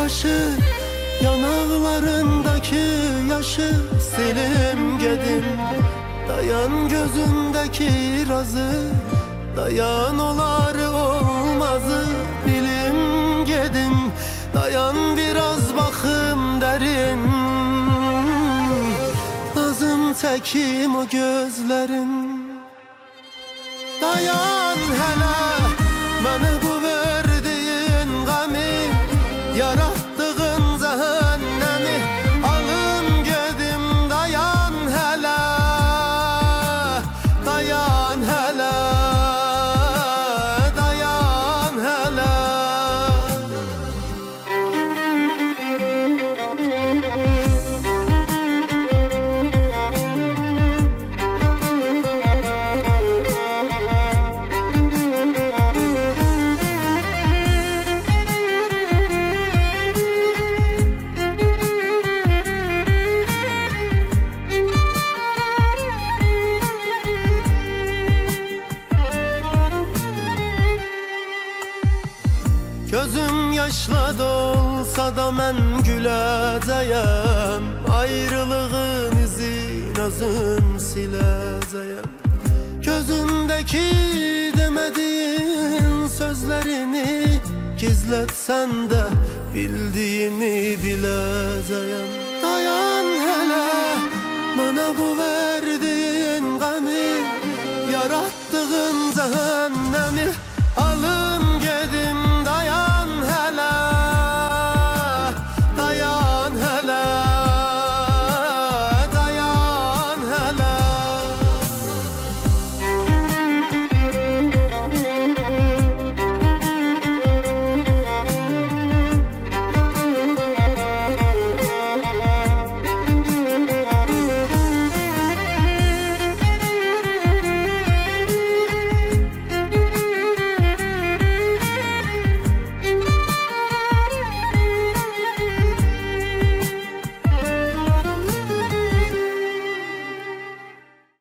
başı, yanaklarındaki yaşı silim gedim. Dayan gözündeki razı, dayan olar olmazı bilim gedim. Dayan biraz bakım derin, lazım tekim o gözlerin. Dayan hele, bana bu verdiğin gami, yarattığın cehennemi alım gedim. Dayan hele, dayan hele, dayan hele. Gözüm yaşla dolsa da mən güləcəyəm, ayrılığın izin özüm siləcəyəm. Gözündeki demediğin sözlerini gizletsen de bildiğini biləcəyəm. Dayan hele, bana bu verdiğin gami, yarattığın cehennemi